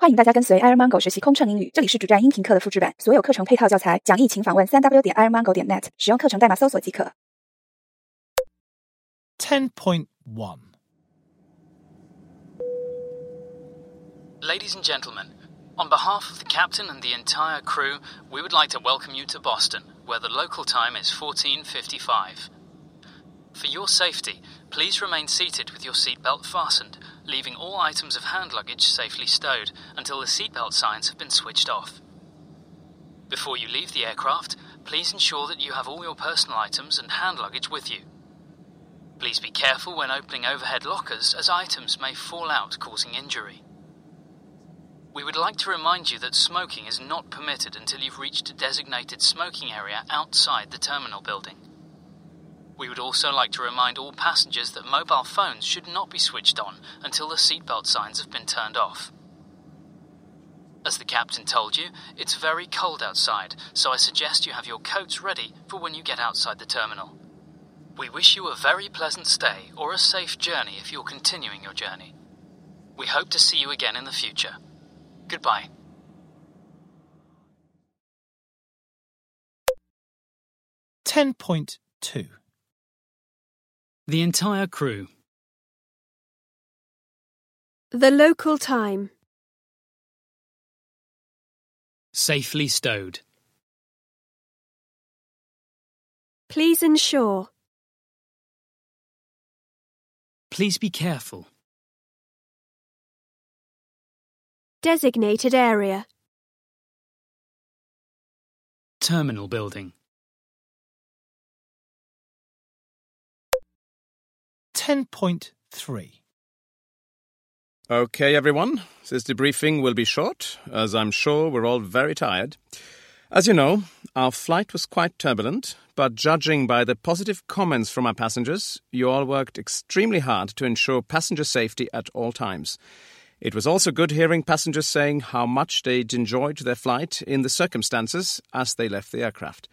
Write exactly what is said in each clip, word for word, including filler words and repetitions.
欢迎大家跟随 Ironmongo 学习空乘英语，这里是主站音频课的复制版，所有课程配套教材讲义请访问 三 w 点 ironmongo 点 net， 使用课程代码搜索即可。 ten point one Ladies and gentlemen, on behalf of the captain and the entire crew, we would like to welcome you to Boston, where the local time is fourteen fifty-five. For your safety, please remain seated with your seatbelt fastened, leaving all items of hand luggage safely stowed until the seatbelt signs have been switched off. Before you leave the aircraft, please ensure that you have all your personal items and hand luggage with you. Please be careful when opening overhead lockers, as items may fall out, causing injury. We would like to remind you that smoking is not permitted until you've reached a designated smoking area outside the terminal building. We would also like to remind all passengers that mobile phones should not be switched on until the seatbelt signs have been turned off. As the captain told you, it's very cold outside, so I suggest you have your coats ready for when you get outside the terminal. We wish you a very pleasant stay or a safe journey if you're continuing your journey. We hope to see you again in the future. Goodbye. ten point two The entire crew. The local time. Safely stowed. Please ensure. Please be careful. Designated area. Terminal building. ten point three OK, everyone. This debriefing will be short, as I'm sure we're all very tired. As you know, our flight was quite turbulent, but judging by the positive comments from our passengers, you all worked extremely hard to ensure passenger safety at all times. It was also good hearing passengers saying how much they'd enjoyed their flight in the circumstances as they left the aircraft.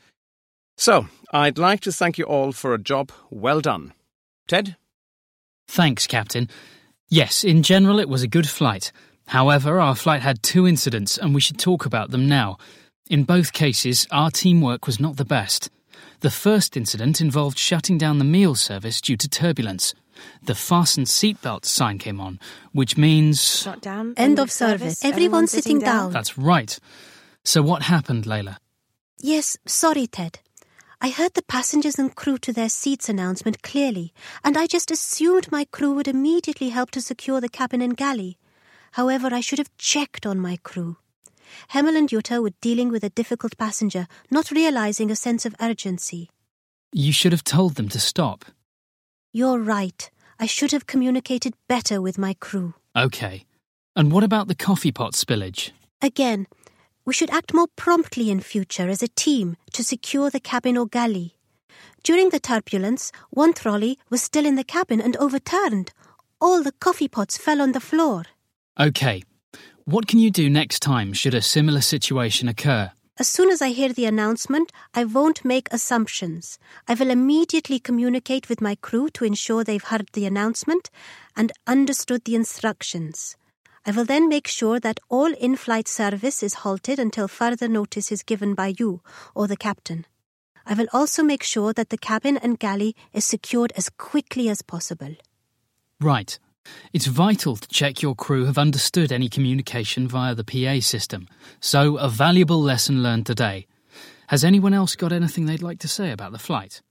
So, I'd like to thank you all for a job well done. Ted? Thanks, Captain. Yes, in general it was a good flight. However, our flight had two incidents and we should talk about them now. In both cases, our teamwork was not the best. The first incident involved shutting down the meal service due to turbulence. The fasten seatbelt sign came on, which means... Shut down. End of service. Everyone sitting down. That's right. So what happened, Layla? Yes, sorry, Ted. I heard the passengers and crew to their seats announcement clearly, and I just assumed my crew would immediately help to secure the cabin and galley. However, I should have checked on my crew. Hemel and Jutta were dealing with a difficult passenger, not realizing a sense of urgency. You should have told them to stop. You're right. I should have communicated better with my crew. OK. And what about the coffee pot spillage? Again, we should act more promptly in future as a team to secure the cabin or galley. During the turbulence, one trolley was still in the cabin and overturned. All the coffee pots fell on the floor. OK. What can you do next time should a similar situation occur? As soon as I hear the announcement, I won't make assumptions. I will immediately communicate with my crew to ensure they've heard the announcement and understood the instructions. I will then make sure that all in-flight service is halted until further notice is given by you or the captain. I will also make sure that the cabin and galley is secured as quickly as possible. Right. It's vital to check your crew have understood any communication via the P A system. So, a valuable lesson learned today. Has anyone else got anything they'd like to say about the flight?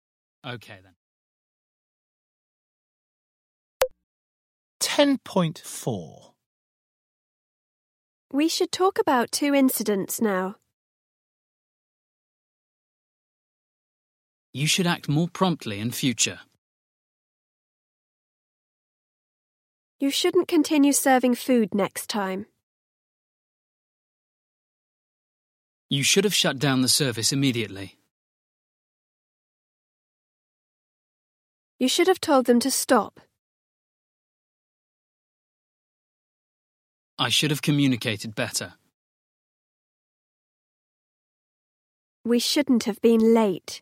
OK, then. ten point four We should talk about two incidents now. You should act more promptly in future. You shouldn't continue serving food next time. You should have shut down the service immediately. You should have told them to stop. I should have communicated better. We shouldn't have been late.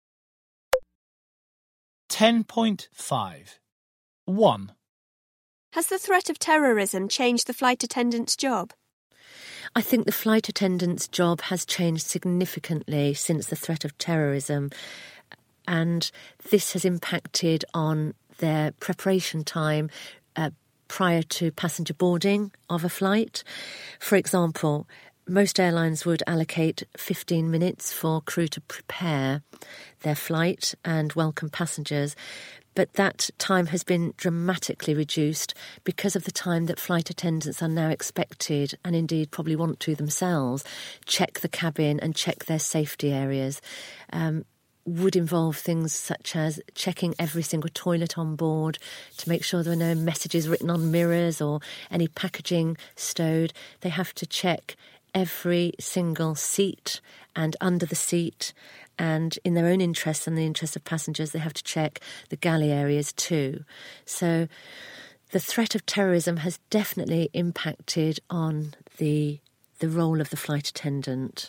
ten point five one Has the threat of terrorism changed the flight attendant's job? I think the flight attendant's job has changed significantly since the threat of terrorism, and this has impacted on their preparation time uh, prior to passenger boarding of a flight. For example, most airlines would allocate fifteen minutes for crew to prepare their flight and welcome passengers, but that time has been dramatically reduced because of the time that flight attendants are now expected, and indeed probably want to themselves, check the cabin and check their safety areas. Um, would involve things such as checking every single toilet on board to make sure there are no messages written on mirrors or any packaging stowed. They have to check every single seat and under the seat, and in their own interest and the interest of passengers, they have to check the galley areas too. So the threat of terrorism has definitely impacted on the the role of the flight attendant.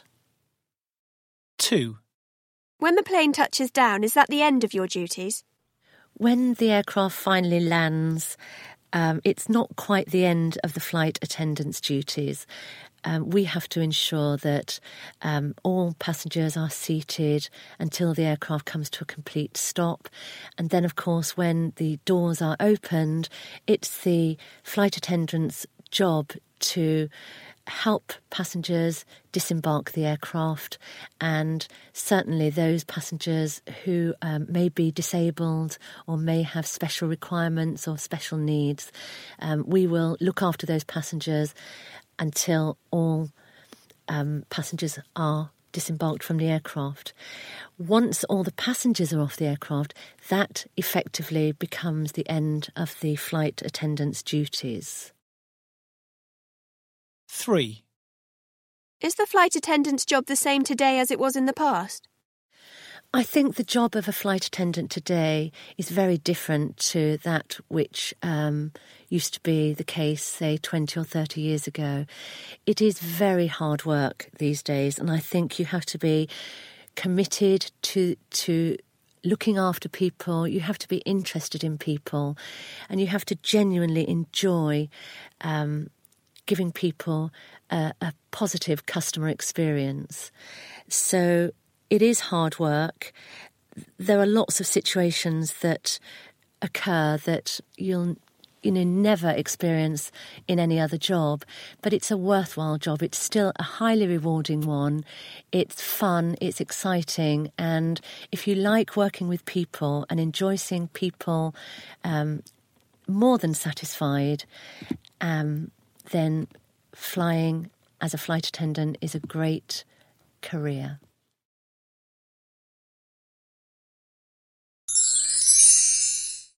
two. When the plane touches down, is that the end of your duties? When the aircraft finally lands, um, it's not quite the end of the flight attendant's duties. Um, we have to ensure that um, all passengers are seated until the aircraft comes to a complete stop. And then, of course, when the doors are opened, it's the flight attendant's job to help passengers disembark the aircraft, and certainly those passengers who um, may be disabled or may have special requirements or special needs. Um, we will look after those passengers until all um, passengers are disembarked from the aircraft. Once all the passengers are off the aircraft, that effectively becomes the end of the flight attendant's duties. three. Is the flight attendant's job the same today as it was in the past? I think the job of a flight attendant today is very different to that which um, used to be the case, say, twenty or thirty years ago. It is very hard work these days, and I think you have to be committed to to looking after people. You have to be interested in people, and you have to genuinely enjoy um, giving people a, a positive customer experience. So it is hard work. There are lots of situations that occur that you'll you know never experience in any other job, but it's a worthwhile job. It's still a highly rewarding one. It's fun, it's exciting, and if you like working with people and enjoy seeing people um, more than satisfied, um, then flying as a flight attendant is a great career.